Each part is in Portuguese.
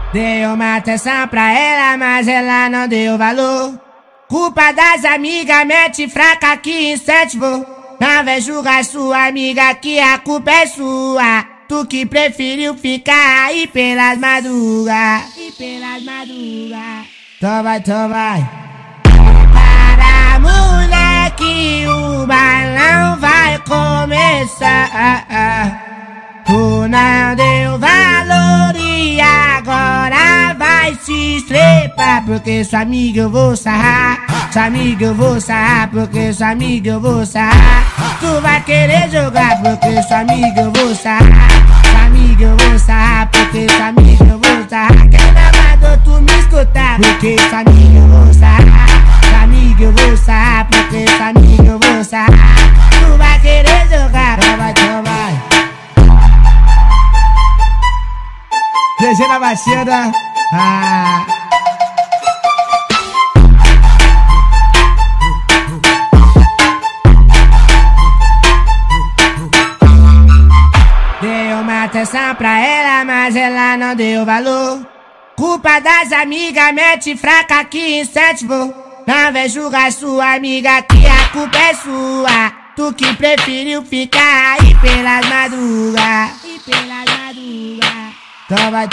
Dei uma atenção pra ela, mas ela não deu valor. Culpa das amigas, mete fraca que incentivou. Não vem julgar sua amiga que a culpa é sua. Tu que preferiu ficar aí pelas madrugas. Então vai. Para moleque, o balão vai começar. Tu não deu valor e agora vai se estrepar. Porque sua amiga eu vou sarrar. Sua amiga eu vou sarrar. Porque sua amiga eu vou sarrar. Tu vai querer jogar porque sua amiga eu vou sarrar. Sua amiga eu vou sarrar. Porque sua amiga eu vou sarrar. Quem não mandou tu me escutar? Porque sua amiga eu vou sarrar. Sua amiga eu vou sarrar. Porque sua amiga eu vou sarrar. Tu vai querer jogar. Então vai. GG na batida. Dei uma atenção pra ela, mas ela não deu valor. Culpa das amigas, mete fraca que incentivou. Não vem julgar sua amiga que a culpa é sua. Tu que preferiu ficar aí pelas madrugas. Então vai.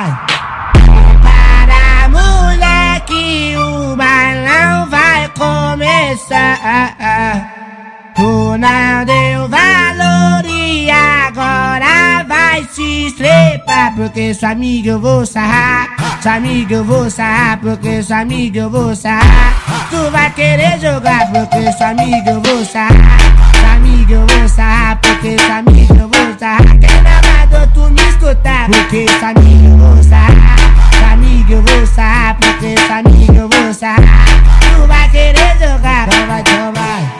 Para moleque, o balão vai começar. Tu não deu valor e agora vai se estrepar. Porque sua amiga eu vou sarrar. Sua amiga eu vou sarrar. Porque sua amiga eu vou sarrar. Tu vai querer jogar porque sua amiga eu vou sarrar. Sua amiga eu vou sarrar. Porque sua amiga eu vou sarrar. Quem não mandou tu me escutar? Porque sua amiga eu vou sarrar. Sua amiga eu vou sarrar. Porque sua amiga eu vou sarrar. Tu vai querer jogar. Então vai.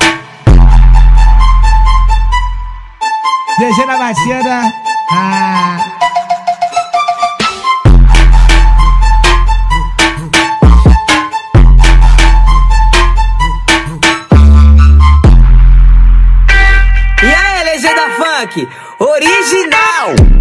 GG na batida. E aí, legenda funk original.